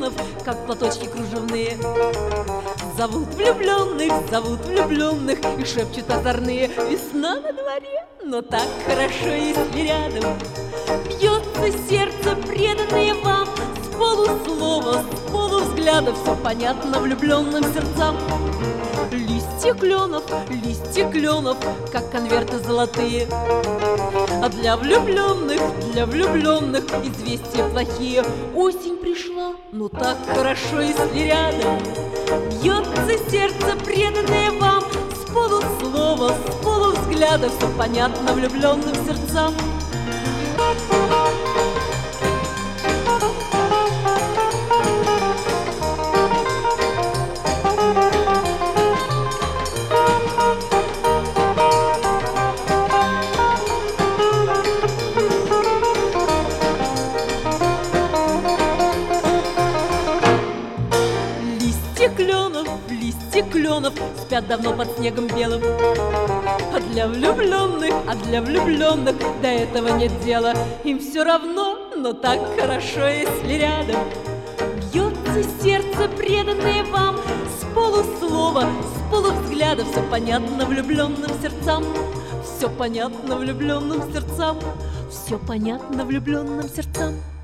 кленов, как платочки кружевные. Зовут влюбленных, и шепчут озорные: весна на дворе, но так хорошо, если рядом. Бьется сердце, преданное вам, с полуслова, с полувзгляда, все понятно влюбленным сердцам. Листья кленов, как конверты золотые. А для влюбленных известия плохие. Осень пришла, но так хорошо, если рядом. Бьется сердце, преданное вам, с полуслова, с полувзгляда, все понятно влюбленным сердцам. Листья кленов спят давно под снегом белым. А для влюбленных до этого нет дела. Им все равно, но так хорошо, если рядом. Бьется сердце, преданное вам, с полуслова, с полувзгляда, все понятно влюбленным сердцам. Все понятно влюбленным сердцам. Все понятно влюбленным сердцам.